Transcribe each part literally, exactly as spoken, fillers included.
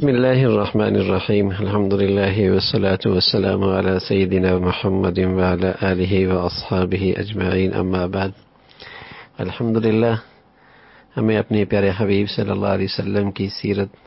بسم اللہ الرحمن الرحیم الحمد للہ والصلاة والسلام علی سیدنا محمد وعلی آلہ واصحابہ اجمعین اما بعد۔ الحمد للہ ہمیں اپنے پیارے حبیب صلی اللہ علیہ وسلم کی سیرت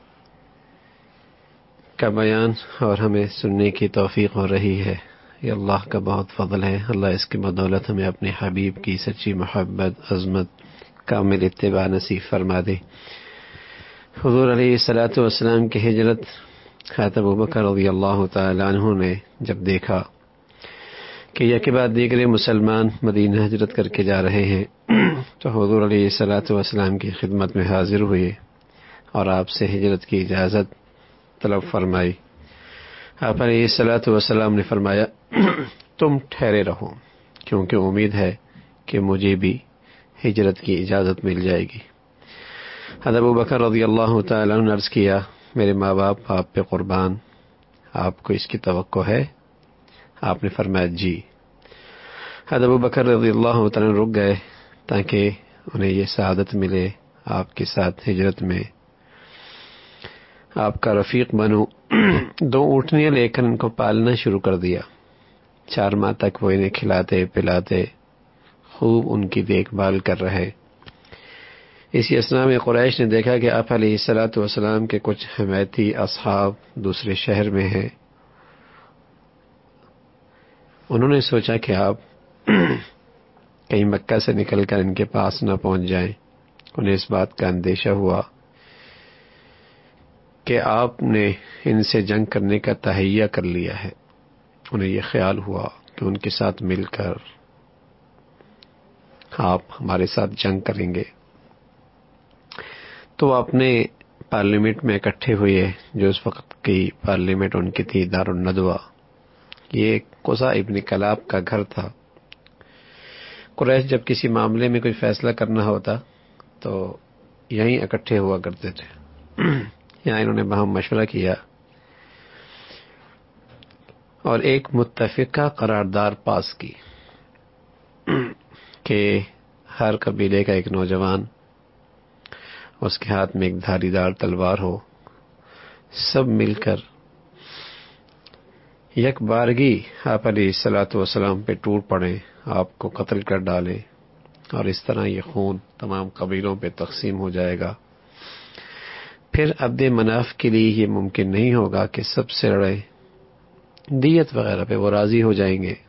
کا بیان اور ہمیں سننے کی توفیق ہو رہی ہے۔ یہ اللہ کا بہت فضل ہے۔ اللہ اس کی بدولت ہمیں اپنے حبیب کی سچی محبت، عظمت، کامل اتباع نصیب فرما دے۔ حضور علیہ الصلاۃ والسلام کی ہجرت حضرت ابوبکر رضی اللہ تعالی عنہ نے جب دیکھا کہ یک بعد دیگر مسلمان مدینہ ہجرت کر کے جا رہے ہیں تو حضور علیہ الصلاۃ والسلام کی خدمت میں حاضر ہوئے اور آپ سے ہجرت کی اجازت طلب فرمائی۔ آپ علیہ الصلاۃ والسلام نے فرمایا تم ٹھہرے رہو، کیونکہ امید ہے کہ مجھے بھی ہجرت کی اجازت مل جائے گی۔ حضرت ابوبکر رضی اللہ تعالیٰ عنہ نے عرض کیا میرے ماں باپ آپ پہ قربان، آپ کو اس کی توقع ہے؟ آپ نے فرمایا جی۔ حضرت ابوبکر رضی اللہ تعالیٰ عنہ رک گئے تاکہ انہیں یہ سعادت ملے آپ کے ساتھ ہجرت میں آپ کا رفیق بنوں۔ دو اونٹنیاں لے کر ان کو پالنا شروع کر دیا۔ چار ماہ تک وہ انہیں کھلاتے پلاتے خوب ان کی دیکھ بھال کر رہے۔ اسی اثناء میں قریش نے دیکھا کہ آپ علیہ الصلاۃ والسلام کے کچھ حمایتی اصحاب دوسرے شہر میں ہیں۔ انہوں نے سوچا کہ آپ کہیں مکہ سے نکل کر ان کے پاس نہ پہنچ جائیں۔ انہیں اس بات کا اندیشہ ہوا کہ آپ نے ان سے جنگ کرنے کا تہیہ کر لیا ہے۔ انہیں یہ خیال ہوا کہ ان کے ساتھ مل کر آپ ہمارے ساتھ جنگ کریں گے، تو اپنے پارلیمنٹ میں اکٹھے ہوئے، جو اس وقت کی پارلیمنٹ ان کی تھی دار الندوہ۔ یہ قصہ ابن کلاب کا گھر تھا۔ قریش جب کسی معاملے میں کوئی فیصلہ کرنا ہوتا تو یہیں اکٹھے ہوا کرتے تھے۔ یہاں انہوں نے باہم مشورہ کیا اور ایک متفقہ قرارداد پاس کی کہ ہر قبیلے کا ایک نوجوان، اس کے ہاتھ میں ایک دھاری دار تلوار ہو، سب مل کر یک بارگی آپ علیہ الصلاۃ والسلام پہ ٹوٹ پڑیں، آپ کو قتل کر ڈالیں، اور اس طرح یہ خون تمام قبیلوں پہ تقسیم ہو جائے گا۔ پھر عبد مناف کے لیے یہ ممکن نہیں ہوگا کہ سب سے لڑے، دیت وغیرہ پہ وہ راضی ہو جائیں گے۔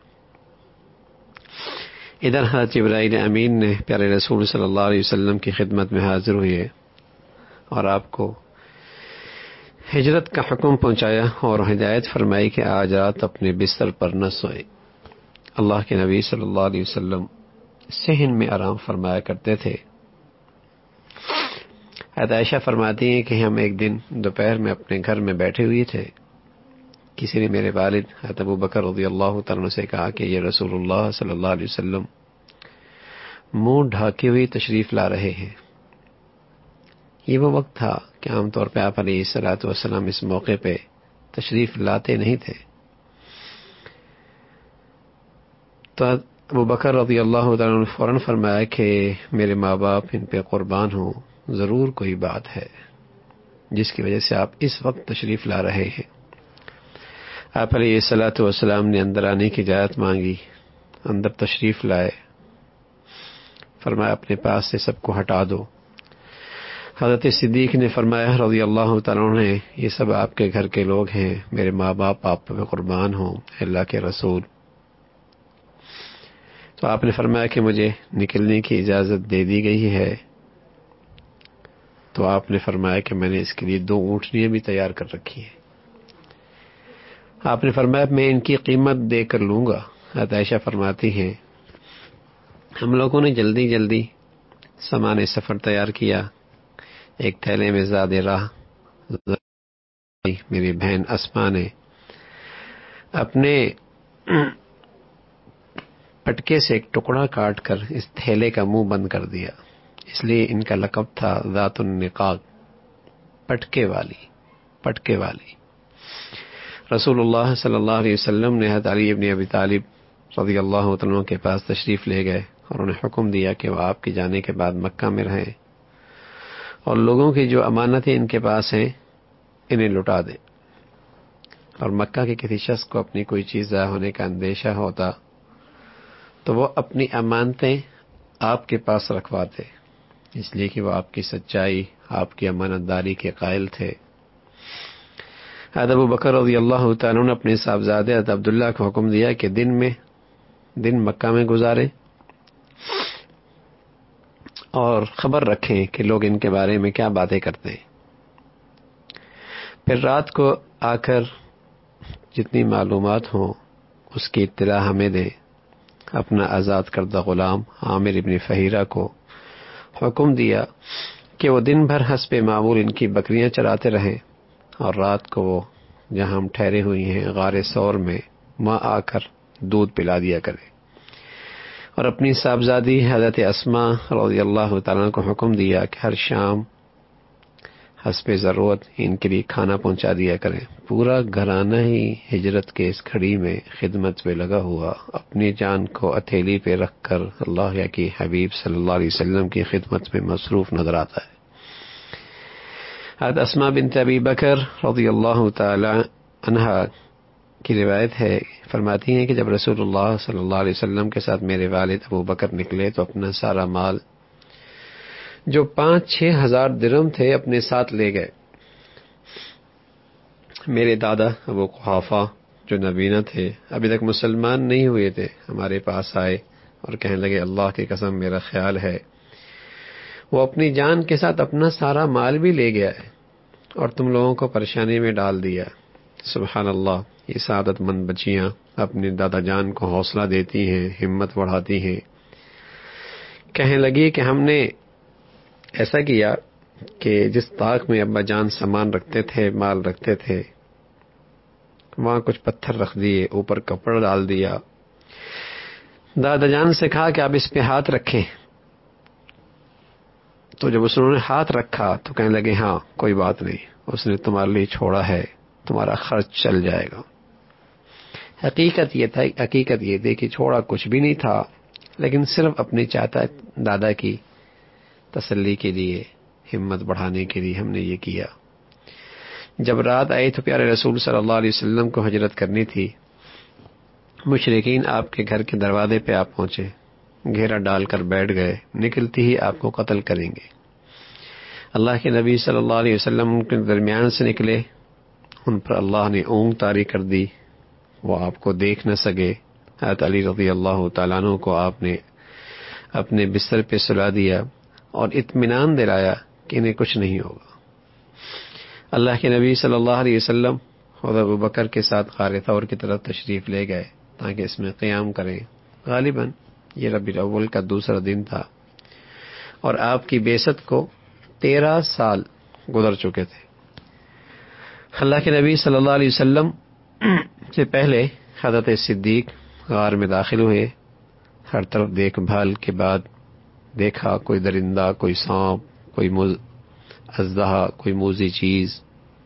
ادھر حضرت جبرائیل امین نے پیارے رسول صلی اللہ علیہ وسلم کی خدمت میں حاضر ہوئے اور آپ کو ہجرت کا حکم پہنچایا اور ہدایت فرمائی کہ آج رات اپنے بستر پر نہ سوئے۔ اللہ کے نبی صلی اللہ علیہ وسلم صحن میں آرام فرمایا کرتے تھے۔ حضرت عائشہ فرماتی ہیں کہ ہم ایک دن دوپہر میں اپنے گھر میں بیٹھے ہوئے تھے، کسی نے میرے والد حضرت ابوبکر رضی اللہ تعالیٰ عنہ سے کہا کہ یہ رسول اللہ صلی اللہ علیہ وسلم منہ ڈھاکے ہوئے تشریف لا رہے ہیں۔ یہ وہ وقت تھا کہ عام طور پہ آپ علیہ الصلاۃ والسلام اس موقع پہ تشریف لاتے نہیں تھے۔ تو ابوبکر رضی اللہ تعالیٰ عنہ فوراً فرمایا کہ میرے ماں باپ ان پہ قربان ہوں، ضرور کوئی بات ہے جس کی وجہ سے آپ اس وقت تشریف لا رہے ہیں۔ آپ علیہ الصلاۃ والسلام نے اندر آنے کی اجازت مانگی، اندر تشریف لائے، فرمایا اپنے پاس سے سب کو ہٹا دو۔ حضرت صدیق نے فرمایا رضی اللہ تعالیٰ عنہ نے یہ سب آپ کے گھر کے لوگ ہیں، میرے ماں باپ آپ پہ قربان ہوں، اللہ کے رسول۔ تو آپ نے فرمایا کہ مجھے نکلنے کی اجازت دے دی گئی ہے۔ تو آپ نے فرمایا کہ میں نے اس کے لیے دو اونٹنیاں بھی تیار کر رکھی ہیں۔ آپ نے فرمایا میں ان کی قیمت دے کر لوں گا۔ حضرت عائشہ فرماتی ہیں ہم لوگوں نے جلدی جلدی سامان سفر تیار کیا، ایک تھیلے میں زاد راہ میری بہن اسماء نے اپنے پٹکے سے ایک ٹکڑا کاٹ کر اس تھیلے کا منہ بند کر دیا، اس لیے ان کا لقب تھا ذات النقاق، پٹکے والی پٹکے والی۔ رسول اللہ صلی اللہ علیہ وسلم نے حضرت علی ابن ابی طالب رضی اللہ عنہ کے پاس تشریف لے گئے اور انہیں حکم دیا کہ وہ آپ کے جانے کے بعد مکہ میں رہیں اور لوگوں کی جو امانتیں ان کے پاس ہیں انہیں لٹا دیں۔ اور مکہ کے کسی شخص کو اپنی کوئی چیز ضائع ہونے کا اندیشہ ہوتا تو وہ اپنی امانتیں آپ کے پاس رکھواتے، اس لیے کہ وہ آپ کی سچائی، آپ کی امانت داری کے قائل تھے۔ حضرت ابو بکر رضی اللہ تعالیٰ نے اپنے صاحبزادے حضرت عبداللہ کو حکم دیا کہ دن میں دن مکہ میں گزاریں اور خبر رکھیں کہ لوگ ان کے بارے میں کیا باتیں کرتے ہیں، پھر رات کو آ کر جتنی معلومات ہوں اس کی اطلاع ہمیں دیں۔ اپنا آزاد کردہ غلام عامر ابن فہیرہ کو حکم دیا کہ وہ دن بھر حسب معمول ان کی بکریاں چراتے رہیں اور رات کو وہ جہاں ہم ٹھہرے ہوئی ہیں غار ثور میں وہاں آ کر دودھ پلا دیا کرے، اور اپنی صاحبزادی حضرت اسماء رضی اللہ تعالیٰ کو حکم دیا کہ ہر شام حسب ضرورت ان کے لیے کھانا پہنچا دیا کریں۔ پورا گھرانہ ہی ہجرت کے اس گھڑی میں خدمت پہ لگا ہوا، اپنی جان کو ہتھیلی پہ رکھ کر اللہ کی حبیب صلی اللہ علیہ وسلم کی خدمت میں مصروف نظر آتا ہے۔ حضرت اسماء بنت ابی بکر رضی اللہ تعالی عنہا کی روایت ہے، فرماتی ہیں کہ جب رسول اللہ صلی اللہ علیہ وسلم کے ساتھ میرے والد ابو بکر نکلے تو اپنا سارا مال جو پانچ چھ ہزار درہم تھے اپنے ساتھ لے گئے۔ میرے دادا ابو قحافہ جو نبینا تھے، ابھی تک مسلمان نہیں ہوئے تھے، ہمارے پاس آئے اور کہنے لگے اللہ کی قسم میرا خیال ہے وہ اپنی جان کے ساتھ اپنا سارا مال بھی لے گیا ہے اور تم لوگوں کو پریشانی میں ڈال دیا۔ سبحان اللہ، یہ سعادت مند بچیاں اپنے دادا جان کو حوصلہ دیتی ہیں، ہمت بڑھاتی ہیں۔ کہنے لگی کہ ہم نے ایسا کیا کہ جس طاق میں ابا جان سامان رکھتے تھے، مال رکھتے تھے، وہاں کچھ پتھر رکھ دیے، اوپر کپڑا ڈال دیا۔ دادا جان سے کہا کہ آپ اس پہ ہاتھ رکھیں، تو جب اس نے ہاتھ رکھا تو کہنے لگے ہاں کوئی بات نہیں، اس نے تمہارے لیے چھوڑا ہے، تمہارا خرچ چل جائے گا۔ حقیقت یہ تھا حقیقت یہ تھی کہ چھوڑا کچھ بھی نہیں تھا، لیکن صرف اپنے چاچا دادا کی تسلی کے لیے، ہمت بڑھانے کے لیے ہم نے یہ کیا۔ جب رات آئی تو پیارے رسول صلی اللہ علیہ وسلم کو ہجرت کرنی تھی، مشرکین آپ کے گھر کے دروازے پہ آپ پہنچے، گھیرا ڈال کر بیٹھ گئے، نکلتی ہی آپ کو قتل کریں گے۔ اللہ کے نبی صلی اللہ علیہ وسلم ان کے درمیان سے نکلے، ان پر اللہ نے اونگ طاری کر دی، وہ آپ کو دیکھ نہ سکے۔ حضرت علی رضی اللہ تعالیٰ عنہ کو آپ نے اپنے بستر پہ سلا دیا اور اطمینان دلایا کہ انہیں کچھ نہیں ہوگا۔ اللہ کے نبی صلی اللہ علیہ وسلم حضرت ابو بکر کے ساتھ غار ثور کی طرف تشریف لے گئے تاکہ اس میں قیام کریں۔ غالباً یہ ربیع الاول کا دوسرا دن تھا اور آپ کی بعثت کو تیرہ سال گزر چکے تھے۔ اللہ کے نبی صلی اللہ علیہ وسلم سے پہلے حضرت صدیق غار میں داخل ہوئے۔ ہر طرف دیکھ بھال کے بعد دیکھا کوئی درندہ، کوئی سانپ، کوئی مز اژدہا، کوئی موذی چیز۔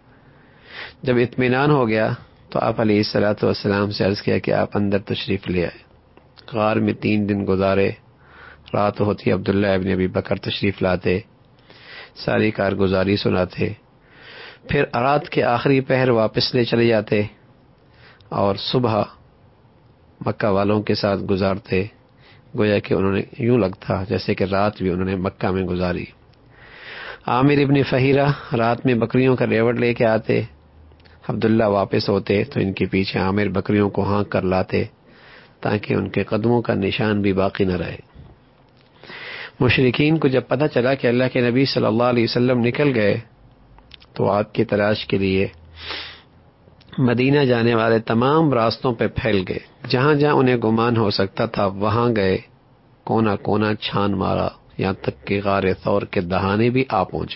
جب اطمینان ہو گیا تو آپ علیہ الصلوۃ والسلام سے عرض کیا کہ آپ اندر تشریف لے آئے۔ غار میں تین دن گزارے، رات ہوتی عبداللہ ابن ابی بکر تشریف لاتے، ساری کارگزاری سناتے، پھر رات کے آخری پہر واپس لے چلے جاتے اور صبح مکہ والوں کے ساتھ گزارتے، گویا کہ انہوں نے یوں لگتا جیسے کہ رات بھی انہوں نے مکہ میں گزاری۔ عامر ابن فہیرہ رات میں بکریوں کا ریوڑ لے کے آتے، عبداللہ واپس ہوتے تو ان کے پیچھے عامر بکریوں کو ہانک کر لاتے تاکہ ان کے قدموں کا نشان بھی باقی نہ رہے۔ مشرکین کو جب پتہ چلا کہ اللہ کے نبی صلی اللہ علیہ وسلم نکل گئے تو آپ کی تلاش کے لیے مدینہ جانے والے تمام راستوں پہ پھیل گئے، جہاں جہاں انہیں گمان ہو سکتا تھا وہاں گئے، کونا کونا چھان مارا، یہاں تک کہ غار ثور کے دہانے بھی آ پہنچے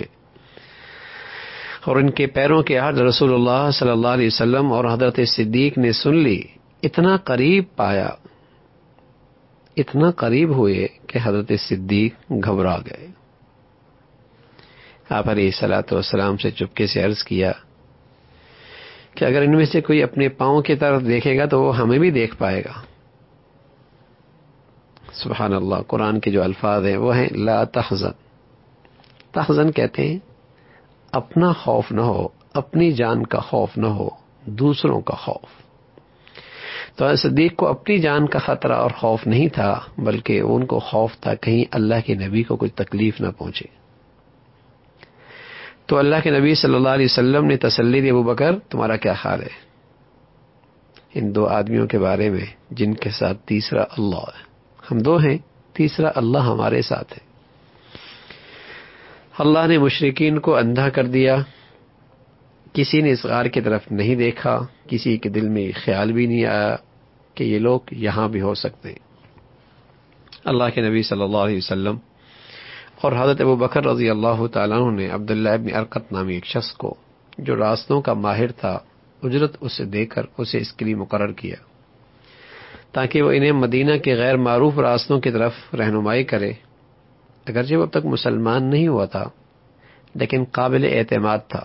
اور ان کے پیروں کی آواز رسول اللہ صلی اللہ علیہ وسلم اور حضرت صدیق نے سن لی۔ اتنا قریب پایا، اتنا قریب ہوئے کہ حضرت صدیق گھبرا گئے۔ آپ علیہ الصلوۃ والسلام سے چپکے سے عرض کیا کہ اگر ان میں سے کوئی اپنے پاؤں کی طرف دیکھے گا تو وہ ہمیں بھی دیکھ پائے گا۔ سبحان اللہ، قرآن کے جو الفاظ ہیں وہ ہیں لا تحزن۔ تحزن کہتے ہیں اپنا خوف نہ ہو، اپنی جان کا خوف نہ ہو، دوسروں کا خوف۔ تو صدیق کو اپنی جان کا خطرہ اور خوف نہیں تھا، بلکہ ان کو خوف تھا کہیں اللہ کے نبی کو کچھ تکلیف نہ پہنچے۔ تو اللہ کے نبی صلی اللہ علیہ وسلم نے تسلی دی، ابو بکر تمہارا کیا خیال ہے ان دو آدمیوں کے بارے میں جن کے ساتھ تیسرا اللہ ہے؟ ہم دو ہیں، تیسرا اللہ ہمارے ساتھ ہے۔ اللہ نے مشرکین کو اندھا کر دیا، کسی نے اس غار کی طرف نہیں دیکھا، کسی کے دل میں خیال بھی نہیں آیا کہ یہ لوگ یہاں بھی ہو سکتے ہیں۔ اللہ کے نبی صلی اللہ علیہ وسلم اور حضرت ابو بکر رضی اللہ تعالیٰ عنہ نے عبداللہ ابن ارقط نامی ایک شخص کو جو راستوں کا ماہر تھا اجرت اسے دے کر اسے اس کے لیے مقرر کیا تاکہ وہ انہیں مدینہ کے غیر معروف راستوں کی طرف رہنمائی کرے۔ اگرچہ وہ اب تک مسلمان نہیں ہوا تھا لیکن قابل اعتماد تھا۔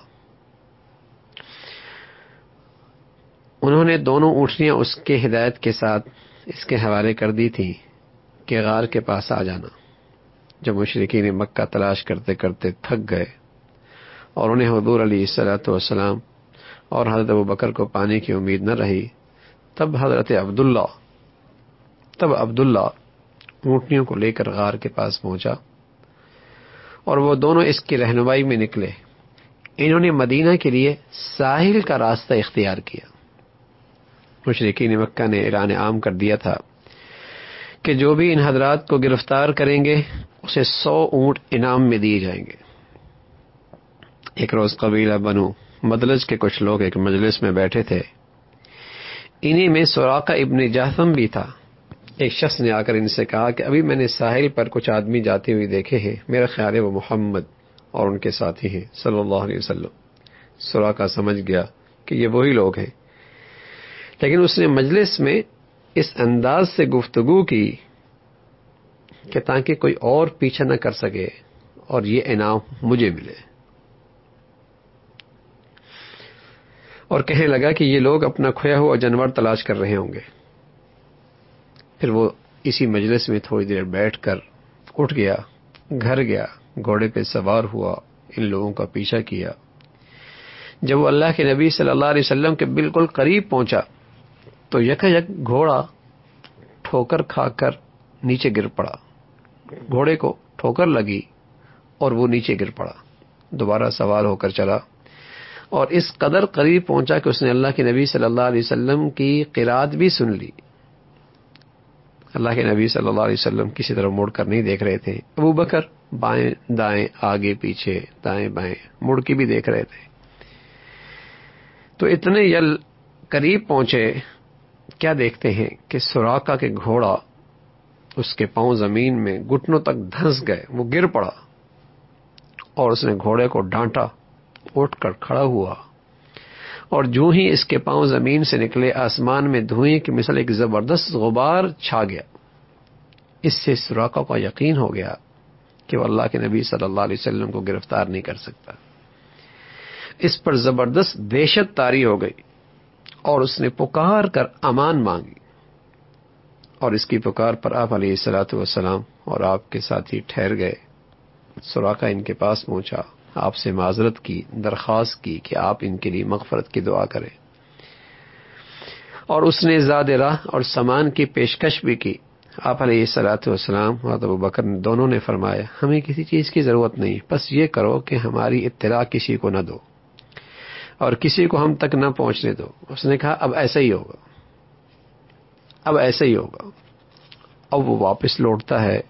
انہوں نے دونوں اونٹنیاں اس کے ہدایت کے ساتھ اس کے حوالے کر دی تھیں کہ غار کے پاس آ جانا۔ جب مشرکین مکہ تلاش کرتے کرتے تھک گئے اور انہیں حضور علیہ الصلوۃ والسلام اور حضرت ابو بکر کو پانے کی امید نہ رہی، تب حضرت عبداللہ تب عبداللہ اونٹنیوں کو لے کر غار کے پاس پہنچا اور وہ دونوں اس کی رہنمائی میں نکلے۔ انہوں نے مدینہ کے لیے ساحل کا راستہ اختیار کیا۔ مشرکین مکہ نے اعلان عام کر دیا تھا کہ جو بھی ان حضرات کو گرفتار کریں گے اسے سو اونٹ انعام میں دیے جائیں گے۔ ایک روز قبیلہ بنو مدلج کے کچھ لوگ ایک مجلس میں بیٹھے تھے، انہی میں سراقہ ابن جہثم بھی تھا۔ ایک شخص نے آ کر ان سے کہا کہ ابھی میں نے ساحل پر کچھ آدمی جاتے ہوئے دیکھے ہیں، میرا خیال ہے وہ محمد اور ان کے ساتھی ہیں صلی اللہ علیہ وسلم۔ سراقہ سمجھ گیا کہ یہ وہی لوگ ہیں، لیکن اس نے مجلس میں اس انداز سے گفتگو کی کہ تاکہ کوئی اور پیچھا نہ کر سکے اور یہ انعام مجھے ملے، اور کہنے لگا کہ یہ لوگ اپنا کھویا ہوا جانور تلاش کر رہے ہوں گے۔ پھر وہ اسی مجلس میں تھوڑی دیر بیٹھ کر اٹھ گیا، گھر گیا، گھوڑے پہ سوار ہوا، ان لوگوں کا پیچھا کیا۔ جب وہ اللہ کے نبی صلی اللہ علیہ وسلم کے بالکل قریب پہنچا تو یک یک گھوڑا ٹھوکر کھا کر نیچے گر پڑا، گھوڑے کو ٹھوکر لگی اور وہ نیچے گر پڑا، دوبارہ سوار ہو کر چلا اور اس قدر قریب پہنچا کہ اس نے اللہ کے نبی صلی اللہ علیہ وسلم کی قرات بھی سن لی۔ اللہ کے نبی صلی اللہ علیہ وسلم کسی طرف مڑ کر نہیں دیکھ رہے تھے، ابو بکر بائیں دائیں آگے پیچھے دائیں بائیں مڑ کے بھی دیکھ رہے تھے۔ تو اتنے یل قریب پہنچے، کیا دیکھتے ہیں کہ سراقہ کے گھوڑا اس کے پاؤں زمین میں گھٹنوں تک دھنس گئے، وہ گر پڑا اور اس نے گھوڑے کو ڈانٹا، اٹھ کر کھڑا ہوا اور جو ہی اس کے پاؤں زمین سے نکلے آسمان میں دھوئیں کی مثل ایک زبردست غبار چھا گیا۔ اس سے سراقہ کا یقین ہو گیا کہ وہ اللہ کے نبی صلی اللہ علیہ وسلم کو گرفتار نہیں کر سکتا۔ اس پر زبردست دہشت طاری ہو گئی اور اس نے پکار کر امان مانگی، اور اس کی پکار پر آپ علیہ الصلوۃ والسلام اور آپ کے ساتھی ٹھہر گئے۔ سراقہ ان کے پاس پہنچا، آپ سے معذرت کی، درخواست کی کہ آپ ان کے لیے مغفرت کی دعا کریں، اور اس نے زاد راہ اور سامان کی پیشکش بھی کی۔ آپ علیہ الصلوۃ والسلام اور ابو بکر دونوں نے فرمایا ہمیں کسی چیز کی ضرورت نہیں، بس یہ کرو کہ ہماری اطلاع کسی کو نہ دو اور کسی کو ہم تک نہ پہنچنے دو۔ اس نے کہا اب ایسا ہی ہوگا، اب ایسا ہی ہوگا۔ اب وہ واپس لوٹتا ہے،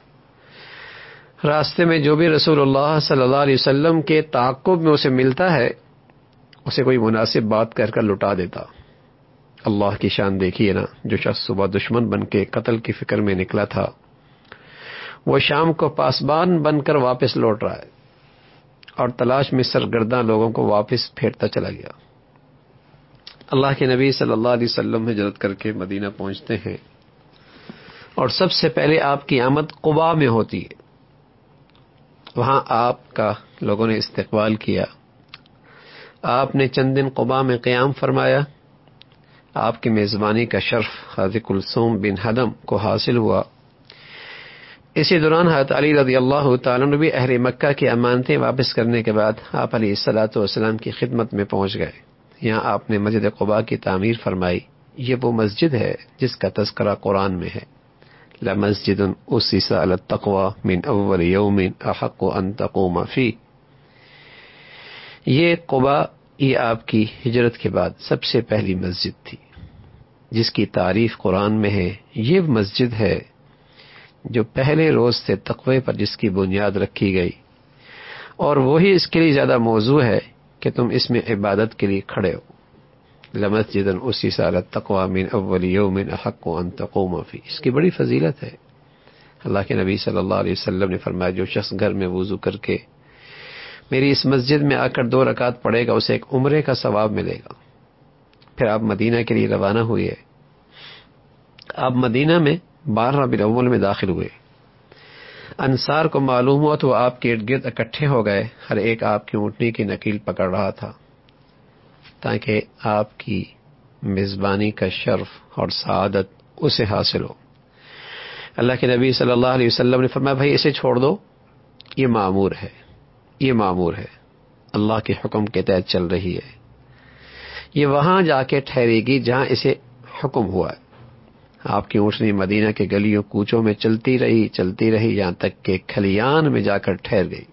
راستے میں جو بھی رسول اللہ صلی اللہ علیہ وسلم کے تعاقب میں اسے ملتا ہے اسے کوئی مناسب بات کہہ کر لٹا دیتا۔ اللہ کی شان دیکھیے نا، جو شخص صبح دشمن بن کے قتل کی فکر میں نکلا تھا وہ شام کو پاسبان بن کر واپس لوٹ رہا ہے اور تلاش میں سرگرداں لوگوں کو واپس پھیرتا چلا گیا۔ اللہ کے نبی صلی اللہ علیہ وسلم ہجرت کر کے مدینہ پہنچتے ہیں اور سب سے پہلے آپ کی آمد قباء میں ہوتی ہے۔ وہاں آپ کا لوگوں نے استقبال کیا، آپ نے چند دن قباء میں قیام فرمایا۔ آپ کی میزبانی کا شرف قاضی کلثوم بن ہدم کو حاصل ہوا۔ اسی دوران حضرت علی رضی اللہ تعالیٰ عنہ بھی اہل مکہ کی امانتیں واپس کرنے کے بعد آپ علیہ الصلوۃ والسلام کی خدمت میں پہنچ گئے. یہاں آپ نے مسجد قباء کی تعمیر فرمائی. یہ وہ مسجد ہے جس کا تذکرہ قرآن میں ہے. لمسجد اسس علی التقوی من اول یوم احق ان تقوم فیہ. یہ قباء یہ آپ کی ہجرت کے بعد سب سے پہلی مسجد تھی جس کی تعریف قرآن میں ہے. یہ مسجد ہے جو پہلے روز سے تقوی پر جس کی بنیاد رکھی گئی، اور وہی اس کے لیے زیادہ موضوع ہے کہ تم اس میں عبادت کے لیے کھڑے ہو. لمسجد اسس علی التقوی من اول یوم احق ان تقوم فیہ. اس کی بڑی فضیلت ہے. اللہ کے نبی صلی اللہ علیہ وسلم نے فرمایا جو شخص گھر میں وضو کر کے میری اس مسجد میں آ کر دو رکعت پڑھے گا اسے ایک عمرے کا ثواب ملے گا. پھر آپ مدینہ کے لیے روانہ ہوئے. آپ مدینہ میں بارہ ربیع الاول میں داخل ہوئے. انصار کو معلوم ہوا تو آپ کے ارد گرد اکٹھے ہو گئے. ہر ایک آپ کی اونٹنی کی نکیل پکڑ رہا تھا تاکہ آپ کی میزبانی کا شرف اور سعادت اسے حاصل ہو. اللہ کے نبی صلی اللہ علیہ وسلم نے فرمایا بھائی اسے چھوڑ دو، یہ معمور ہے، یہ معمور ہے، اللہ کے حکم کے تحت چل رہی ہے. یہ وہاں جا کے ٹھہرے گی جہاں اسے حکم ہوا ہے. آپ کی اونٹنی مدینہ کے گلیوں کوچوں میں چلتی رہی چلتی رہی یہاں تک کہ کھلیان میں جا کر ٹھہر گئی.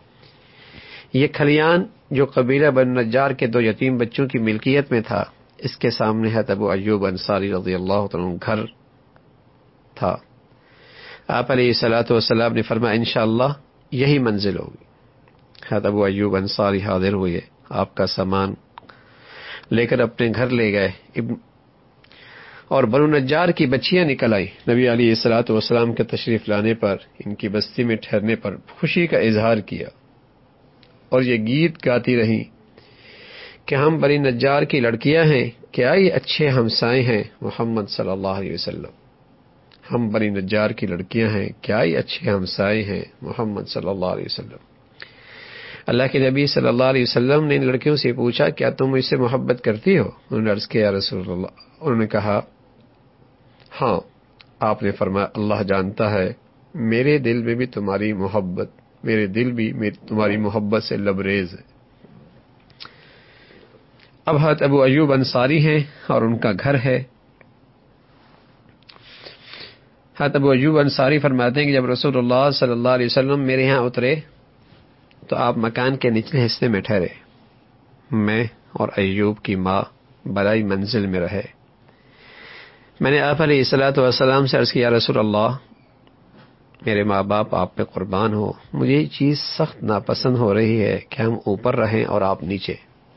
یہ کھلیان جو قبیلہ بن نجار کے دو یتیم بچوں کی ملکیت میں تھا، اس کے سامنے ہے ابو ایوب انصاری رضی اللہ عنہ گھر تھا. آپ علیہ الصلوۃ والسلام نے فرمایا انشاءاللہ یہی منزل ہوگی. حضرت ابو ایوب انصاری حاضر ہوئے، آپ کا سامان لے کر اپنے گھر لے گئے. اور بنو نجار کی بچیاں نکل آئی. نبی علیہ الصلوۃ والسلام کے تشریف لانے پر ان کی بستی میں ٹھہرنے پر خوشی کا اظہار کیا اور یہ گیت گاتی رہیں کہ ہم بنی نجار کی لڑکیاں ہیں، کیا یہ اچھے ہمسائے ہیں محمد صلی اللہ علیہ وسلم. ہم بنی نجار کی لڑکیاں ہیں، کیا یہ اچھے ہمسائے ہیں محمد صلی اللہ علیہ وسلم. اللہ کے نبی صلی اللہ علیہ وسلم نے ان لڑکیوں سے پوچھا کیا تم مجھ سے محبت کرتی ہو؟ انہوں نے عرض کیا یا رسول اللہ. انہوں نے کہا ہاں. آپ نے فرمایا اللہ جانتا ہے میرے دل میں بھی تمہاری محبت، میرے دل بھی تمہاری محبت سے لبریز ہے. اب حضرت ابو ایوب انصاری ہیں اور ان کا گھر ہے. حضرت ابو ایوب انصاری فرماتے ہیں کہ جب رسول اللہ صلی اللہ علیہ وسلم میرے یہاں اترے تو آپ مکان کے نچلے حصے میں ٹھہرے. میں اور ایوب کی ماں بلائی منزل میں رہے. میں نے آپ علیہ الصلوۃ والسلام سے عرض کیا رسول اللہ میرے ماں باپ آپ پہ قربان ہو، مجھے یہ چیز سخت ناپسند ہو رہی ہے کہ ہم اوپر رہیں اور آپ نیچے.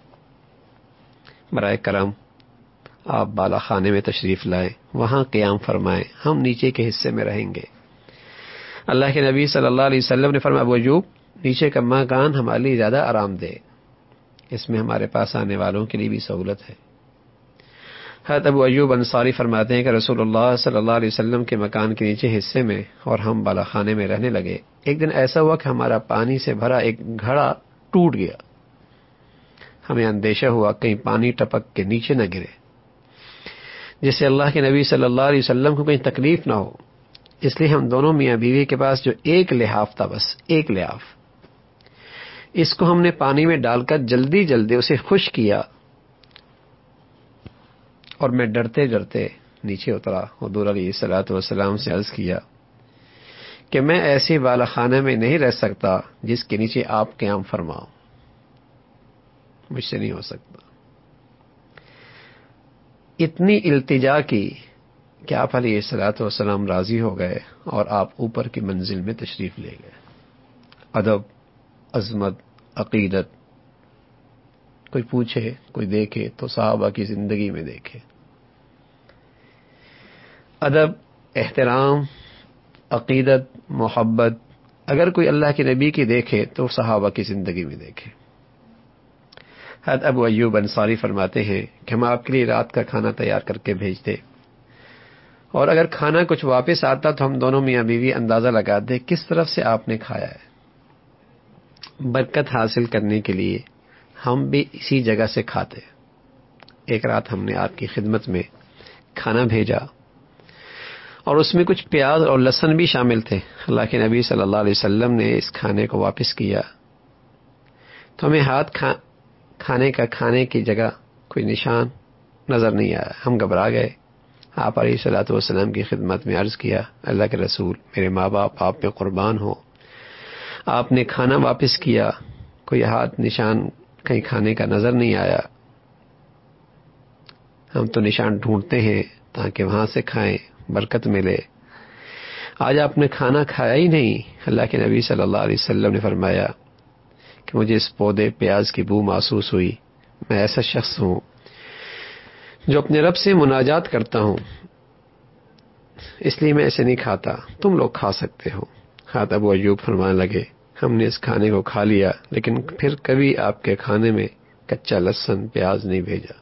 برائے کرم آپ بالا خانے میں تشریف لائیں، وہاں قیام فرمائیں، ہم نیچے کے حصے میں رہیں گے. اللہ کے نبی صلی اللہ علیہ وسلم نے فرمایا ابو ایوب نیچے کا مکان ہمارے لیے زیادہ آرام دہ، اس میں ہمارے پاس آنے والوں کے لیے بھی سہولت ہے. حضرت ابو ایوب انصاری فرماتے ہیں کہ رسول اللہ صلی اللہ علیہ وسلم کے مکان کے نیچے حصے میں اور ہم بالا خانے میں رہنے لگے. ایک دن ایسا ہوا کہ ہمارا پانی سے بھرا ایک گھڑا ٹوٹ گیا. ہمیں اندیشہ ہوا کہیں پانی ٹپک کے نیچے نہ گرے، جس سے اللہ کے نبی صلی اللہ علیہ وسلم کو کہیں تکلیف نہ ہو. اس لیے ہم دونوں میاں بیوی کے پاس جو ایک لحاف تھا، بس ایک لحاف، اس کو ہم نے پانی میں ڈال کر جلدی جلدی اسے خشک کیا اور میں ڈرتے ڈرتے نیچے اترا. حضور علیہ الصلوۃ والسلام سے عرض کیا کہ میں ایسے بالا خانہ میں نہیں رہ سکتا جس کے نیچے آپ قیام فرماؤ، مجھ سے نہیں ہو سکتا. اتنی التجا کی کہ آپ علیہ الصلوۃ والسلام راضی ہو گئے اور آپ اوپر کی منزل میں تشریف لے گئے. ادب، عظمت، عقیدت، کوئی پوچھے کوئی دیکھے تو صحابہ کی زندگی میں دیکھے. ادب، احترام، عقیدت، محبت اگر کوئی اللہ کے نبی کی دیکھے تو صحابہ کی زندگی میں دیکھے. حضرت ابو ایوب انصاری فرماتے ہیں کہ ہم آپ کے لیے رات کا کھانا تیار کر کے بھیجتے، اور اگر کھانا کچھ واپس آتا تو ہم دونوں میاں بیوی اندازہ لگاتے کس طرف سے آپ نے کھایا ہے. برکت حاصل کرنے کے لیے ہم بھی اسی جگہ سے کھاتے. ایک رات ہم نے آپ کی خدمت میں کھانا بھیجا اور اس میں کچھ پیاز اور لہسن بھی شامل تھے. اللہ کے نبی صلی اللہ علیہ وسلم نے اس کھانے کو واپس کیا تو ہمیں ہاتھ کھا کھانے کا کھانے کی جگہ کوئی نشان نظر نہیں آیا. ہم گھبرا گئے. آپ علیہ الصلوۃ والسلام کی خدمت میں عرض کیا, اللہ کے رسول, میرے ماں باپ آپ پہ قربان ہو, آپ نے کھانا واپس کیا, کوئی ہاتھ نشان کہیں کھانے کا نظر نہیں آیا. ہم تو نشان ڈھونڈتے ہیں تاکہ وہاں سے کھائیں, برکت ملے. آج آپ نے کھانا کھایا ہی نہیں. اللہ کے نبی صلی اللہ علیہ وسلم نے فرمایا کہ مجھے اس پودے پیاز کی بو محسوس ہوئی. میں ایسا شخص ہوں جو اپنے رب سے مناجات کرتا ہوں, اس لیے میں ایسے نہیں کھاتا, تم لوگ کھا سکتے ہو. حضرت ابو ایوب فرمانے لگے, ہم نے اس کھانے کو کھا لیا لیکن پھر کبھی آپ کے کھانے میں کچا لہسن پیاز نہیں بھیجا.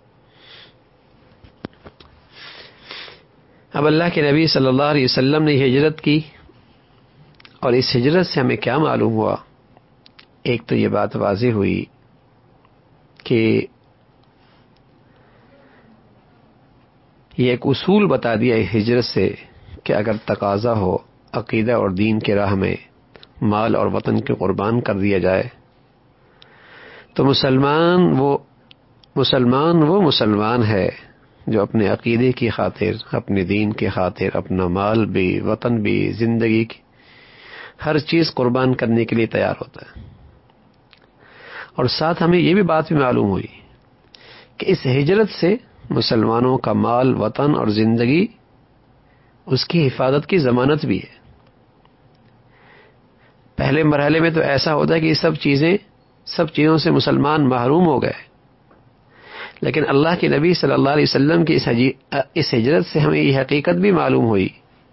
اب اللہ کے نبی صلی اللہ علیہ وسلم نے ہجرت کی, اور اس ہجرت سے ہمیں کیا معلوم ہوا؟ ایک تو یہ بات واضح ہوئی کہ یہ ایک اصول بتا دیا ہجرت سے کہ اگر تقاضا ہو عقیدہ اور دین کے راہ میں مال اور وطن کے قربان کر دیا جائے تو مسلمان وہ مسلمان وہ مسلمان ہے جو اپنے عقیدے کی خاطر, اپنے دین کی خاطر اپنا مال بھی, وطن بھی, زندگی کی ہر چیز قربان کرنے کے لیے تیار ہوتا ہے. اور ساتھ ہمیں یہ بھی بات بھی معلوم ہوئی کہ اس ہجرت سے مسلمانوں کا مال, وطن اور زندگی اس کی حفاظت کی ضمانت بھی ہے. پہلے مرحلے میں تو ایسا ہوتا ہے کہ یہ سب چیزیں سب چیزوں سے مسلمان محروم ہو گئے, لیکن اللہ کے نبی صلی اللہ علیہ وسلم کی اس ہجرت سے ہمیں یہ حقیقت بھی معلوم ہوئی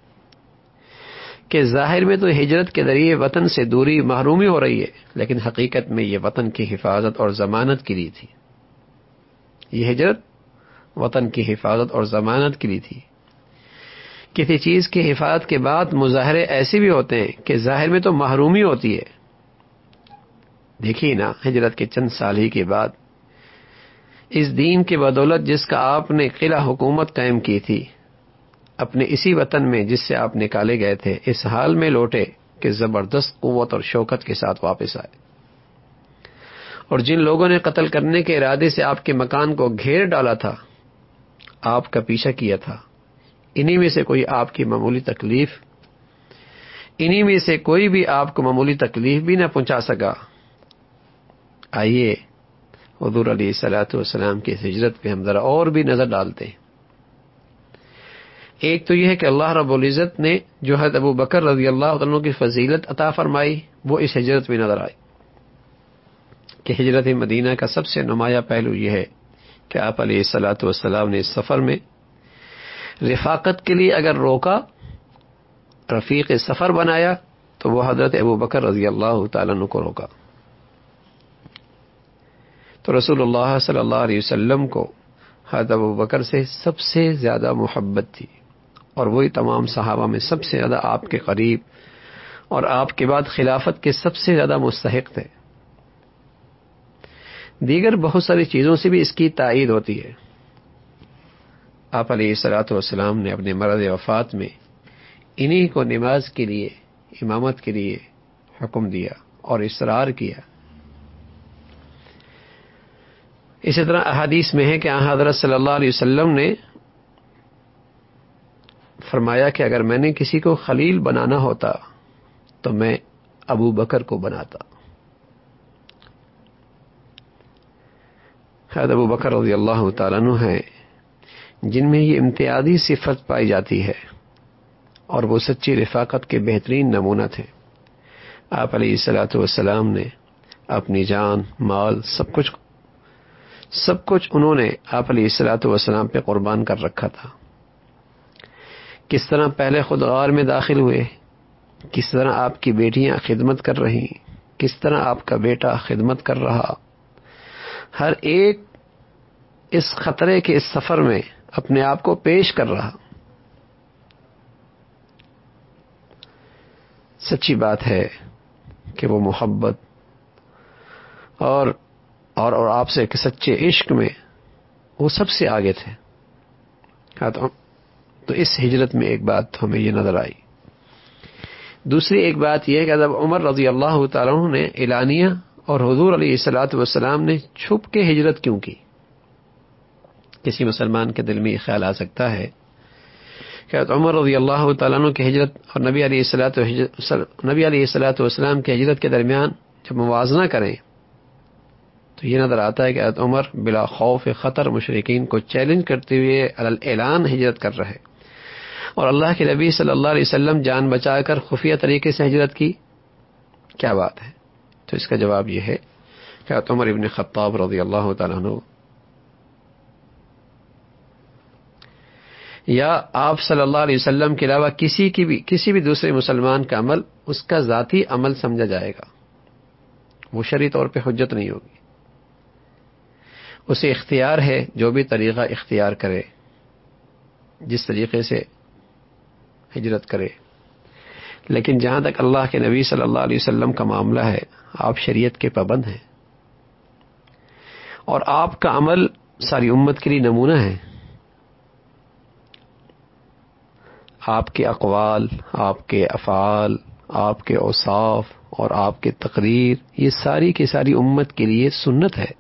کہ ظاہر میں تو ہجرت کے ذریعے وطن سے دوری, محرومی ہو رہی ہے, لیکن حقیقت میں یہ وطن کی حفاظت اور ضمانت کے لیے تھی. یہ ہجرت وطن کی حفاظت اور ضمانت کے لیے تھی. کسی چیز کی حفاظت کے بعد مظاہرے ایسے بھی ہوتے ہیں کہ ظاہر میں تو محرومی ہوتی ہے. دیکھیے نا, ہجرت کے چند سال ہی کے بعد اس دین کی بدولت جس کا آپ نے قلعہ حکومت قائم کی تھی اپنے اسی وطن میں جس سے آپ نکالے گئے تھے, اس حال میں لوٹے کہ زبردست قوت اور شوکت کے ساتھ واپس آئے. اور جن لوگوں نے قتل کرنے کے ارادے سے آپ کے مکان کو گھیر ڈالا تھا, آپ کا پیچھا کیا تھا, انہی میں سے کوئی آپ کی معمولی تکلیف انہی میں سے کوئی بھی آپ کو معمولی تکلیف بھی نہ پہنچا سکا. آئیے حضور علیہ الصلوۃ والسلام کی ہجرت پہ ہم ذرا اور بھی نظر ڈالتے ہیں. ایک تو یہ ہے کہ اللہ رب العزت نے جو حضرت ابو بکر رضی اللہ عنہ کی فضیلت عطا فرمائی وہ اس ہجرت میں نظر آئی کہ ہجرت مدینہ کا سب سے نمایاں پہلو یہ ہے کہ آپ علیہ الصلوۃ والسلام نے اس سفر میں رفاقت کے لیے اگر روکا, رفیق سفر بنایا, تو وہ حضرت ابو بکر رضی اللہ تعالیٰ عنہ کو روکا. تو رسول اللہ صلی اللہ علیہ وسلم کو حضرت ابو بکر سے سب سے زیادہ محبت تھی, اور وہی تمام صحابہ میں سب سے زیادہ آپ کے قریب اور آپ کے بعد خلافت کے سب سے زیادہ مستحق تھے. دیگر بہت ساری چیزوں سے بھی اس کی تائید ہوتی ہے. آپ علیہ الصلوۃ والسلام نے اپنے مرض وفات میں انہی کو نماز کے لیے, امامت کے لیے حکم دیا اور اصرار کیا. اسی طرح احادیث میں ہے کہ حضرت صلی اللہ علیہ وسلم نے فرمایا کہ اگر میں نے کسی کو خلیل بنانا ہوتا تو میں ابو بکر کو بناتا. حضرت ابو بکر رضی اللہ تعالیٰ عنہ ہیں جن میں یہ امتیازی صفت پائی جاتی ہے, اور وہ سچی رفاقت کے بہترین نمونہ تھے. آپ علیہ الصلوۃ والسلام نے اپنی جان, مال, سب کچھ سب کچھ انہوں نے آپ علیہ الصلوۃ والسلام پہ قربان کر رکھا تھا. کس طرح پہلے خود غار میں داخل ہوئے, کس طرح آپ کی بیٹیاں خدمت کر رہی, کس طرح آپ کا بیٹا خدمت کر رہا, ہر ایک اس خطرے کے اس سفر میں اپنے آپ کو پیش کر رہا. سچی بات ہے کہ وہ محبت اور اور اور آپ سے کہ سچے عشق میں وہ سب سے آگے تھے. تو اس ہجرت میں ایک بات ہمیں یہ نظر آئی. دوسری ایک بات یہ ہے کہ حضرت عمر رضی اللہ تعالیٰ عنہ نے اعلانیہ اور حضور علیہ الصلوۃ والسلام نے چھپ کے ہجرت کیوں کی؟ کسی مسلمان کے دل میں یہ خیال آ سکتا ہے کہ حضرت عمر رضی اللہ تعالیٰ عنہ کی ہجرت اور نبی علیہ الصلوۃ نبی علیہ الصلوۃ والسلام کی ہجرت کے درمیان جب موازنہ کریں تو یہ نظر آتا ہے کہ حضرت عمر بلا خوف خطر مشرکین کو چیلنج کرتے ہوئے علی اعلان ہجرت کر رہے، اور اللہ کے نبی صلی اللہ علیہ وسلم جان بچا کر خفیہ طریقے سے ہجرت کی. کیا بات ہے؟ تو اس کا جواب یہ ہے کہ حضرت عمر ابن خطاب رضی اللہ تعالیٰ عنہ یا آپ صلی اللہ علیہ وسلم کے علاوہ کسی کی بھی کسی بھی دوسرے مسلمان کا عمل اس کا ذاتی عمل سمجھا جائے گا، وہ شرعی طور پہ حجت نہیں ہوگی. اسے اختیار ہے جو بھی طریقہ اختیار کرے، جس طریقے سے ہجرت کرے، لیکن جہاں تک اللہ کے نبی صلی اللہ علیہ وسلم کا معاملہ ہے آپ شریعت کے پابند ہیں، اور آپ کا عمل ساری امت کے لیے نمونہ ہے. آپ کے اقوال، آپ کے افعال، آپ کے اوصاف اور آپ کے تقریر، یہ ساری کی ساری امت کے لیے سنت ہے.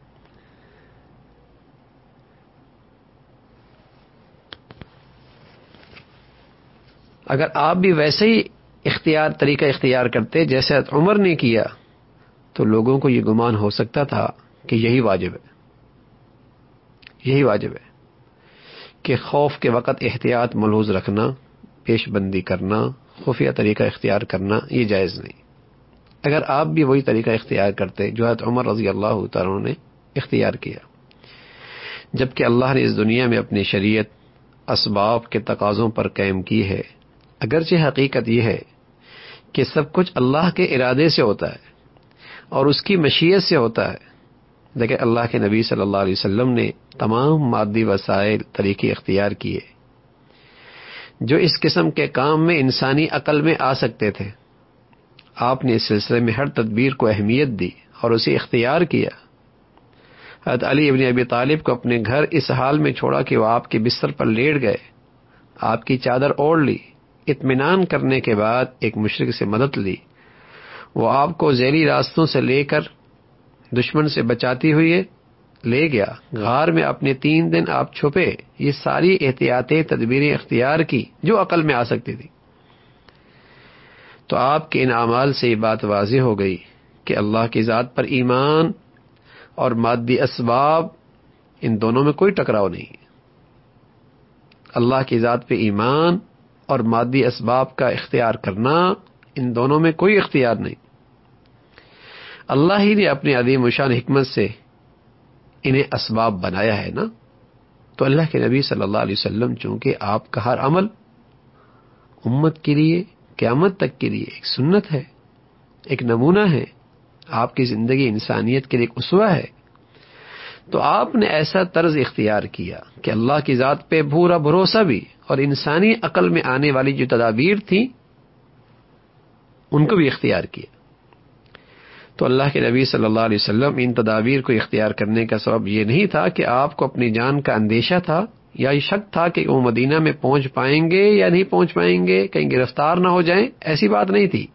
اگر آپ بھی ویسے ہی اختیار طریقہ اختیار کرتے جیسے عمر نے کیا تو لوگوں کو یہ گمان ہو سکتا تھا کہ یہی واجب ہے یہی واجب ہے کہ خوف کے وقت احتیاط ملحوظ رکھنا، پیش بندی کرنا، خفیہ طریقہ اختیار کرنا یہ جائز نہیں. اگر آپ بھی وہی طریقہ اختیار کرتے جو حضرت عمر رضی اللہ تعالیٰ نے اختیار کیا، جبکہ اللہ نے اس دنیا میں اپنی شریعت اسباب کے تقاضوں پر قائم کی ہے. اگرچہ حقیقت یہ ہے کہ سب کچھ اللہ کے ارادے سے ہوتا ہے اور اس کی مشیت سے ہوتا ہے، لیکن اللہ کے نبی صلی اللہ علیہ وسلم نے تمام مادی وسائل طریقے اختیار کیے جو اس قسم کے کام میں انسانی عقل میں آ سکتے تھے. آپ نے اس سلسلے میں ہر تدبیر کو اہمیت دی اور اسے اختیار کیا. حضرت علی ابن ابی طالب کو اپنے گھر اس حال میں چھوڑا کہ وہ آپ کے بستر پر لیٹ گئے، آپ کی چادر اوڑھ لی. اطمینان کرنے کے بعد ایک مشرک سے مدد لی، وہ آپ کو ذیلی راستوں سے لے کر دشمن سے بچاتی ہوئی لے گیا. غار میں اپنے تین دن آپ چھپے. یہ ساری احتیاطی تدبیریں اختیار کی جو عقل میں آ سکتی تھی. تو آپ کے ان اعمال سے یہ بات واضح ہو گئی کہ اللہ کی ذات پر ایمان اور مادی اسباب ان دونوں میں کوئی ٹکراؤ نہیں ہے. اللہ کی ذات پہ ایمان اور مادی اسباب کا اختیار کرنا، ان دونوں میں کوئی اختیار نہیں. اللہ ہی نے اپنی عظیم الشان حکمت سے انہیں اسباب بنایا ہے نا. تو اللہ کے نبی صلی اللہ علیہ وسلم چونکہ آپ کا ہر عمل امت کے لیے قیامت تک کے لیے ایک سنت ہے، ایک نمونہ ہے، آپ کی زندگی انسانیت کے لیے ایک اسوہ ہے، تو آپ نے ایسا طرز اختیار کیا کہ اللہ کی ذات پہ پورا بھروسہ بھی اور انسانی عقل میں آنے والی جو تدابیر تھیں ان کو بھی اختیار کیا. تو اللہ کے نبی صلی اللہ علیہ وسلم ان تدابیر کو اختیار کرنے کا سبب یہ نہیں تھا کہ آپ کو اپنی جان کا اندیشہ تھا یا یہ شک تھا کہ وہ مدینہ میں پہنچ پائیں گے یا نہیں پہنچ پائیں گے، کہیں گرفتار نہ ہو جائیں، ایسی بات نہیں تھی.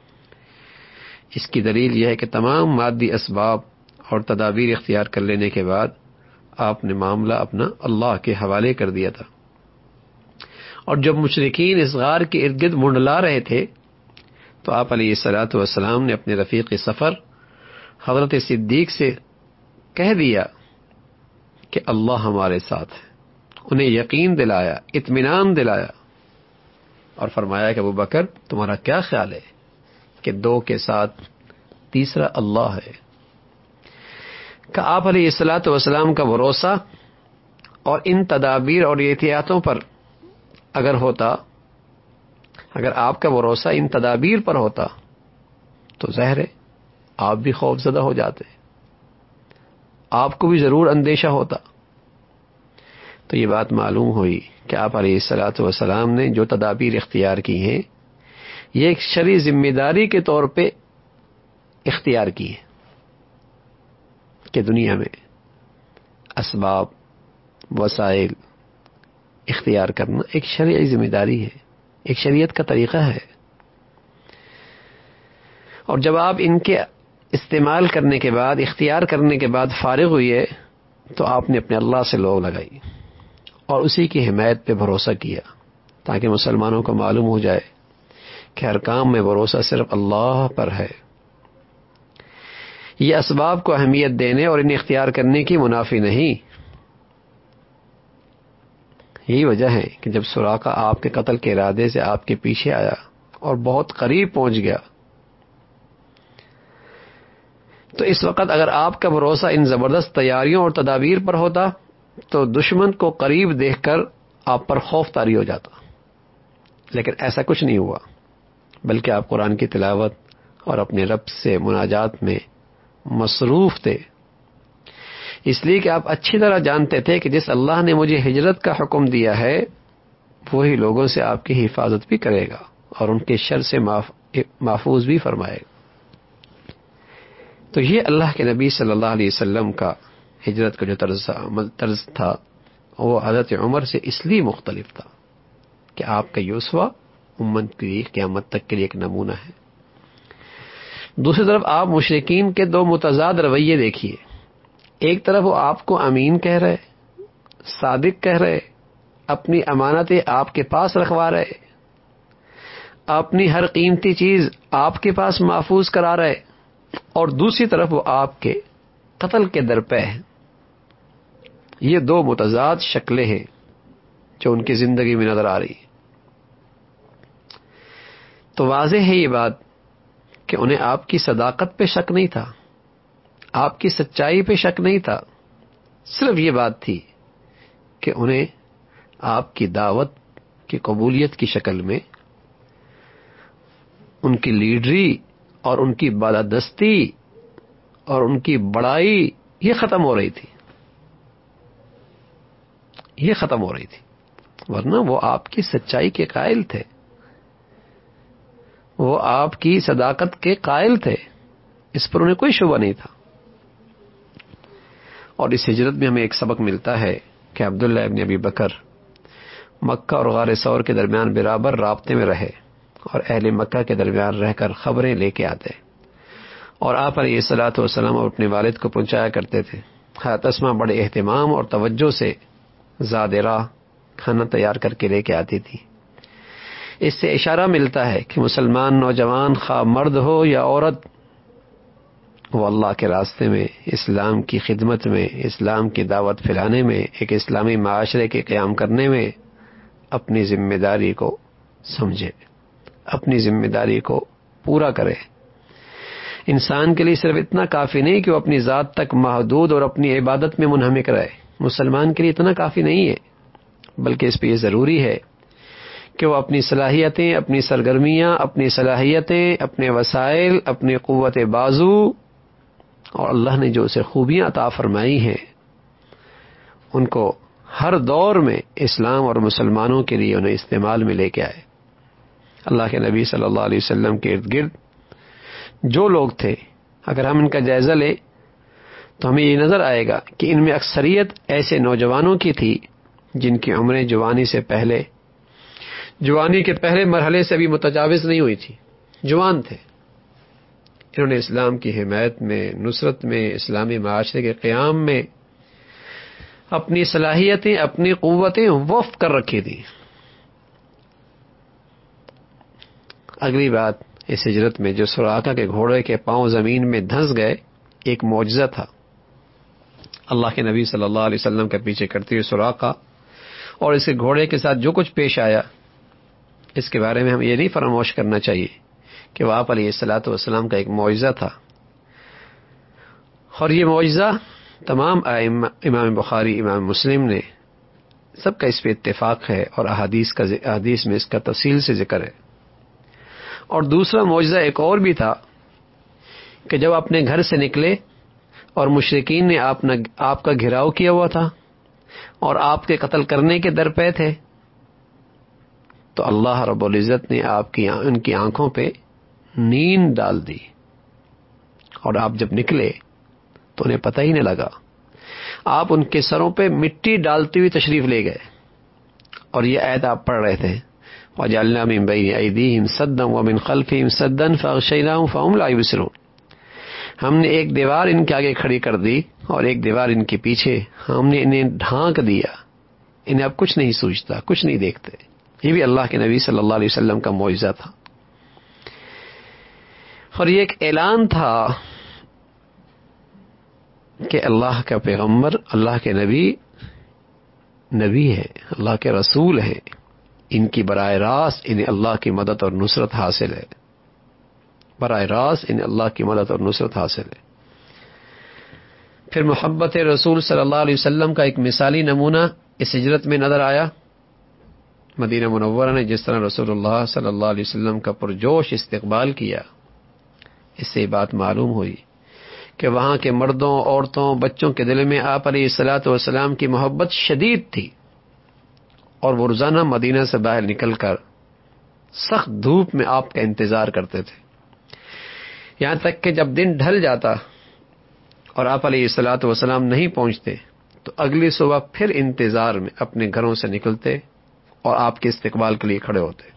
اس کی دلیل یہ ہے کہ تمام مادی اسباب اور تدابیر اختیار کر لینے کے بعد آپ نے معاملہ اپنا اللہ کے حوالے کر دیا تھا. اور جب مشرکین اس غار کے ارد گرد منڈلا رہے تھے تو آپ علیہ الصلوۃ والسلام نے اپنے رفیق سفر حضرت صدیق سے کہہ دیا کہ اللہ ہمارے ساتھ ہے. انہیں یقین دلایا، اطمینان دلایا اور فرمایا کہ ابو بکر تمہارا کیا خیال ہے کہ دو کے ساتھ تیسرا اللہ ہے. کہ آپ علیہ الصلوۃ والسلام کا بھروسہ اور ان تدابیر اور احتیاطوں پر اگر ہوتا، اگر آپ کا بھروسہ ان تدابیر پر ہوتا تو ظاہر ہے آپ بھی خوف زدہ ہو جاتے، آپ کو بھی ضرور اندیشہ ہوتا. تو یہ بات معلوم ہوئی کہ آپ علیہ الصلوۃ والسلام نے جو تدابیر اختیار کی ہیں یہ ایک شرعی ذمہ داری کے طور پہ اختیار کی ہے کہ دنیا میں اسباب، وسائل اختیار کرنا ایک شرعی ذمہ داری ہے، ایک شریعت کا طریقہ ہے. اور جب آپ ان کے استعمال کرنے کے بعد، اختیار کرنے کے بعد فارغ ہوئے تو آپ نے اپنے اللہ سے لو لگائی اور اسی کی حمایت پہ بھروسہ کیا، تاکہ مسلمانوں کو معلوم ہو جائے کہ ہر کام میں بھروسہ صرف اللہ پر ہے. یہ اسباب کو اہمیت دینے اور انہیں اختیار کرنے کی منافی نہیں. یہی وجہ ہے کہ جب سراقہ آپ کے قتل کے ارادے سے آپ کے پیچھے آیا اور بہت قریب پہنچ گیا، تو اس وقت اگر آپ کا بھروسہ ان زبردست تیاریوں اور تدابیر پر ہوتا تو دشمن کو قریب دیکھ کر آپ پر خوف طاری ہو جاتا. لیکن ایسا کچھ نہیں ہوا، بلکہ آپ قرآن کی تلاوت اور اپنے رب سے مناجات میں مصروف تھے، اس لیے کہ آپ اچھی طرح جانتے تھے کہ جس اللہ نے مجھے ہجرت کا حکم دیا ہے وہی لوگوں سے آپ کی حفاظت بھی کرے گا اور ان کے شر سے محفوظ بھی فرمائے گا. تو یہ اللہ کے نبی صلی اللہ علیہ وسلم کا ہجرت کا جو طرز طرز تھا وہ حضرت عمر سے اس لیے مختلف تھا کہ آپ کا یہ اسوہ امت کے لیے قیامت تک کے لیے ایک نمونہ ہے. دوسری طرف آپ مشرکین کے دو متضاد رویے دیکھیے. ایک طرف وہ آپ کو امین کہہ رہے، صادق کہہ رہے، اپنی امانتیں آپ کے پاس رکھوا رہے، اپنی ہر قیمتی چیز آپ کے پاس محفوظ کرا رہے، اور دوسری طرف وہ آپ کے قتل کے درپے ہیں. یہ دو متضاد شکلیں ہیں جو ان کی زندگی میں نظر آ رہی ہیں. تو واضح ہے یہ بات کہ انہیں آپ کی صداقت پہ شک نہیں تھا، آپ کی سچائی پہ شک نہیں تھا. صرف یہ بات تھی کہ انہیں آپ کی دعوت کی قبولیت کی شکل میں ان کی لیڈری اور ان کی بالادستی اور ان کی بڑائی یہ ختم ہو رہی تھی، یہ ختم ہو رہی تھی. ورنہ وہ آپ کی سچائی کے قائل تھے، وہ آپ کی صداقت کے قائل تھے، اس پر انہیں کوئی شبہ نہیں تھا. اور اس ہجرت میں ہمیں ایک سبق ملتا ہے کہ عبداللہ ابن ابی بکر مکہ اور غار ثور کے درمیان برابر رابطے میں رہے اور اہل مکہ کے درمیان رہ کر خبریں لے کے آتے اور آپ علیہ الصلوۃ والسلام اور اپنے والد کو پہنچایا کرتے تھے. حضرت اسماء بڑے اہتمام اور توجہ سے زاد راہ کھانا تیار کر کے لے کے آتی تھی. اس سے اشارہ ملتا ہے کہ مسلمان نوجوان خواہ مرد ہو یا عورت، وہ اللہ کے راستے میں، اسلام کی خدمت میں، اسلام کی دعوت پھیلانے میں، ایک اسلامی معاشرے کے قیام کرنے میں اپنی ذمہ داری کو سمجھے، اپنی ذمہ داری کو پورا کرے. انسان کے لیے صرف اتنا کافی نہیں کہ وہ اپنی ذات تک محدود اور اپنی عبادت میں منہمک رہے. مسلمان کے لیے اتنا کافی نہیں ہے، بلکہ اس پہ یہ ضروری ہے کہ وہ اپنی صلاحیتیں، اپنی سرگرمیاں، اپنی صلاحیتیں، اپنے وسائل، اپنی قوت بازو اور اللہ نے جو اسے خوبیاں عطا فرمائی ہیں ان کو ہر دور میں اسلام اور مسلمانوں کے لیے انہیں استعمال میں لے کے آئے. اللہ کے نبی صلی اللہ علیہ وسلم کے ارد گرد جو لوگ تھے، اگر ہم ان کا جائزہ لیں تو ہمیں یہ نظر آئے گا کہ ان میں اکثریت ایسے نوجوانوں کی تھی جن کی عمریں جوانی سے پہلے جوانی کے پہلے مرحلے سے بھی متجاوز نہیں ہوئی تھی، جوان تھے. انہوں نے اسلام کی حمایت میں، نصرت میں، اسلامی معاشرے کے قیام میں اپنی صلاحیتیں، اپنی قوتیں وقف کر رکھی تھیں. اگلی بات، اس ہجرت میں جو سراقہ کے گھوڑے کے پاؤں زمین میں دھنس گئے ایک معجزہ تھا. اللہ کے نبی صلی اللہ علیہ وسلم کے پیچھے کرتے ہوئے سراقہ اور اس کے گھوڑے کے ساتھ جو کچھ پیش آیا، اس کے بارے میں ہم یہ نہیں فراموش کرنا چاہیے کہ وہ آپ علیہ الصلوۃ والسلام کا ایک معجزہ تھا. اور یہ معجزہ تمام ائمہ، امام بخاری، امام مسلم نے سب کا اس پہ اتفاق ہے اور احادیث کا احادیث میں اس کا تفصیل سے ذکر ہے. اور دوسرا معجزہ ایک اور بھی تھا کہ جب اپنے گھر سے نکلے اور مشرکین نے آپ آپ کا گھیراؤ کیا ہوا تھا اور آپ کے قتل کرنے کے در پہ تھے، تو اللہ رب العزت نے آپ کی ان کی آنکھوں پہ نیند ڈال دی اور آپ جب نکلے تو انہیں پتہ ہی نہیں لگا. آپ ان کے سروں پہ مٹی ڈالتے ہوئے تشریف لے گئے اور یہ آیت آپ پڑھ رہے تھے وَجَعَلْنَا مِن بَيْنِ أَيْدِيهِمْ سَدًّا وَمِنْ خَلْفِهِمْ سَدًّا فَأَغْشَيْنَاهُمْ فَهُمْ لَا يُبْصِرُونَ، ہم نے ایک دیوار ان کے آگے کھڑی کر دی اور ایک دیوار ان کے پیچھے، ہم نے انہیں ڈھانک دیا، انہیں اب کچھ نہیں سوچتا، کچھ نہیں دیکھتے۔ یہ بھی اللہ کے نبی صلی اللہ علیہ وسلم کا معجزہ تھا، اور یہ ایک اعلان تھا کہ اللہ کا پیغمبر، اللہ کے نبی نبی ہے، اللہ کے رسول ہیں، ان کی براہ راست انہیں اللہ کی مدد اور نصرت حاصل ہے، براہ راست انہیں اللہ کی مدد اور نصرت حاصل ہے۔ پھر محبت رسول صلی اللہ علیہ وسلم کا ایک مثالی نمونہ اس ہجرت میں نظر آیا۔ مدینہ منورہ نے جس طرح رسول اللہ صلی اللہ علیہ وسلم کا پرجوش استقبال کیا، اس سے یہ بات معلوم ہوئی کہ وہاں کے مردوں، عورتوں، بچوں کے دل میں آپ علیہ الصلاۃ والسلام کی محبت شدید تھی، اور وہ روزانہ مدینہ سے باہر نکل کر سخت دھوپ میں آپ کا انتظار کرتے تھے، یہاں تک کہ جب دن ڈھل جاتا اور آپ علیہ الصلاۃ والسلام نہیں پہنچتے تو اگلی صبح پھر انتظار میں اپنے گھروں سے نکلتے اور آپ کے استقبال کے لیے کھڑے ہوتے۔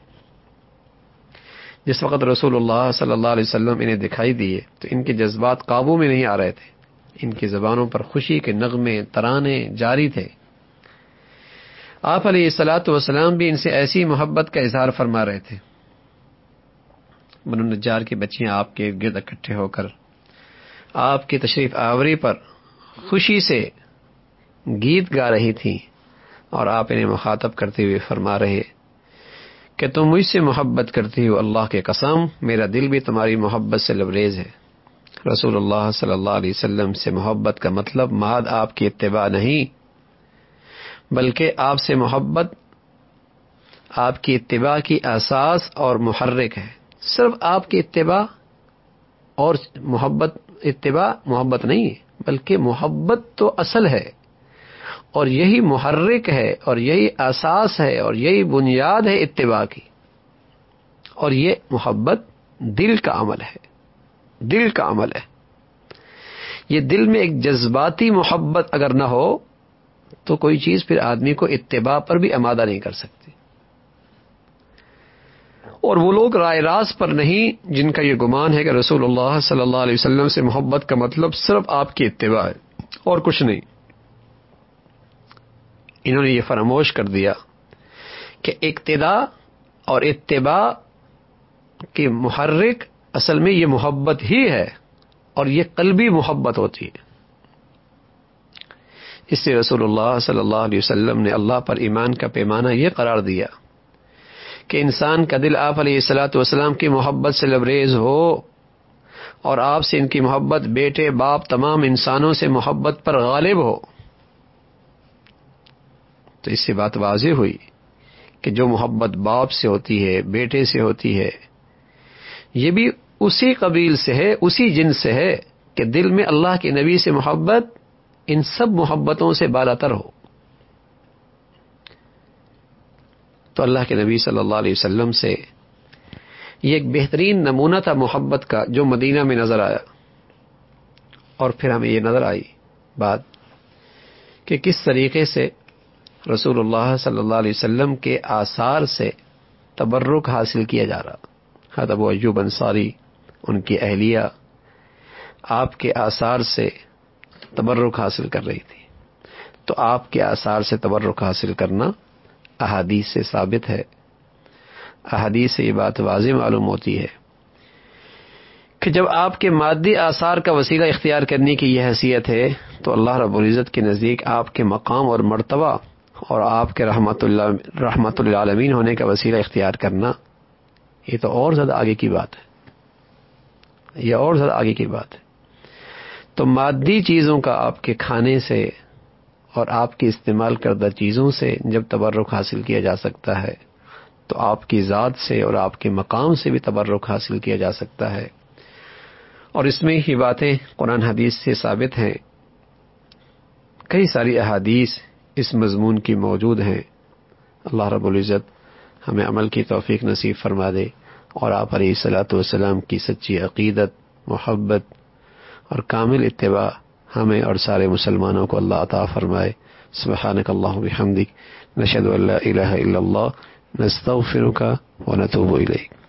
جس وقت رسول اللہ صلی اللہ علیہ وسلم انہیں دکھائی دیے تو ان کے جذبات قابو میں نہیں آ رہے تھے، ان کی زبانوں پر خوشی کے نغمے، ترانے جاری تھے۔ آپ علیہ الصلاۃ والسلام بھی ان سے ایسی محبت کا اظہار فرما رہے تھے۔ بنو نجار کی بچیاں آپ کے گرد اکٹھے ہو کر آپ کی تشریف آوری پر خوشی سے گیت گا رہی تھیں، اور آپ انہیں مخاطب کرتے ہوئے فرما رہے کہ تم مجھ سے محبت کرتی ہو، اللہ کے قسم میرا دل بھی تمہاری محبت سے لبریز ہے۔ رسول اللہ صلی اللہ علیہ وسلم سے محبت کا مطلب محض آپ کی اتباع نہیں، بلکہ آپ سے محبت آپ کی اتباع کی اساس اور محرک ہے۔ صرف آپ کی اتباع اور محبت، اتباع محبت نہیں ہے، بلکہ محبت تو اصل ہے، اور یہی محرک ہے، اور یہی اساس ہے، اور یہی بنیاد ہے اتباع کی۔ اور یہ محبت دل کا عمل ہے، دل کا عمل ہے۔ یہ دل میں ایک جذباتی محبت اگر نہ ہو تو کوئی چیز پھر آدمی کو اتباع پر بھی آمادہ نہیں کر سکتی۔ اور وہ لوگ رائے راست پر نہیں جن کا یہ گمان ہے کہ رسول اللہ صلی اللہ علیہ وسلم سے محبت کا مطلب صرف آپ کی اتباع ہے اور کچھ نہیں۔ انہوں نے یہ فراموش کر دیا کہ اقتداء اور اتباع کے محرک اصل میں یہ محبت ہی ہے، اور یہ قلبی محبت ہوتی ہے۔ اس سے رسول اللہ صلی اللہ علیہ وسلم نے اللہ پر ایمان کا پیمانہ یہ قرار دیا کہ انسان کا دل آپ علیہ الصلاۃ والسلام کی محبت سے لبریز ہو، اور آپ سے ان کی محبت بیٹے، باپ، تمام انسانوں سے محبت پر غالب ہو۔ تو اس سے بات واضح ہوئی کہ جو محبت باپ سے ہوتی ہے، بیٹے سے ہوتی ہے، یہ بھی اسی قبیل سے ہے، اسی جنس سے ہے کہ دل میں اللہ کے نبی سے محبت ان سب محبتوں سے بالاتر ہو۔ تو اللہ کے نبی صلی اللہ علیہ وسلم سے یہ ایک بہترین نمونہ تھا محبت کا جو مدینہ میں نظر آیا۔ اور پھر ہمیں یہ نظر آئی بات کہ کس طریقے سے رسول اللہ صلی اللہ علیہ وسلم کے آثار سے تبرک حاصل کیا جا رہا۔ حضرت ابو ایوب انصاری، ان کی اہلیہ آپ کے آثار سے تبرک حاصل کر رہی تھی۔ تو آپ کے آثار سے تبرک حاصل کرنا احادیث سے ثابت ہے۔ احادیث سے یہ بات واضح معلوم ہوتی ہے کہ جب آپ کے مادی آثار کا وسیلہ اختیار کرنے کی یہ حیثیت ہے تو اللہ رب العزت کے نزدیک آپ کے مقام اور مرتبہ اور آپ کے رحمت اللہ رحمت للعالمین ہونے کا وسیلہ اختیار کرنا، یہ تو اور زیادہ آگے کی بات ہے، یہ اور زیادہ آگے کی بات ہے۔ تو مادی چیزوں کا آپ کے کھانے سے اور آپ کی استعمال کردہ چیزوں سے جب تبرک حاصل کیا جا سکتا ہے تو آپ کی ذات سے اور آپ کے مقام سے بھی تبرک حاصل کیا جا سکتا ہے۔ اور اس میں ہی باتیں قرآن حدیث سے ثابت ہیں، کئی ساری احادیث اس مضمون کی موجود ہیں۔ اللہ رب العزت ہمیں عمل کی توفیق نصیب فرما دے، اور آپ علیہ الصلاۃ والسلام کی سچی عقیدت، محبت اور کامل اتباع ہمیں اور سارے مسلمانوں کو اللہ عطا فرمائے۔ سبحانک اللہم و بحمدک، نشهد ان لا الہ الا اللہ نستغفرک ونتوب الیک.